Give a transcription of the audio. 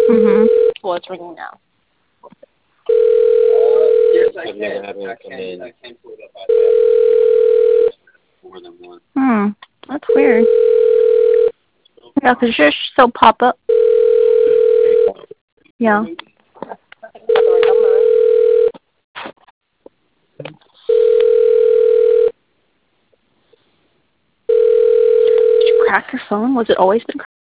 Mm-hmm. Well, it's ringing now. I've never had one come in more than once. That's weird. Yeah, 'cause yours still pop up. Yeah. Did you crack your phone? Was it always been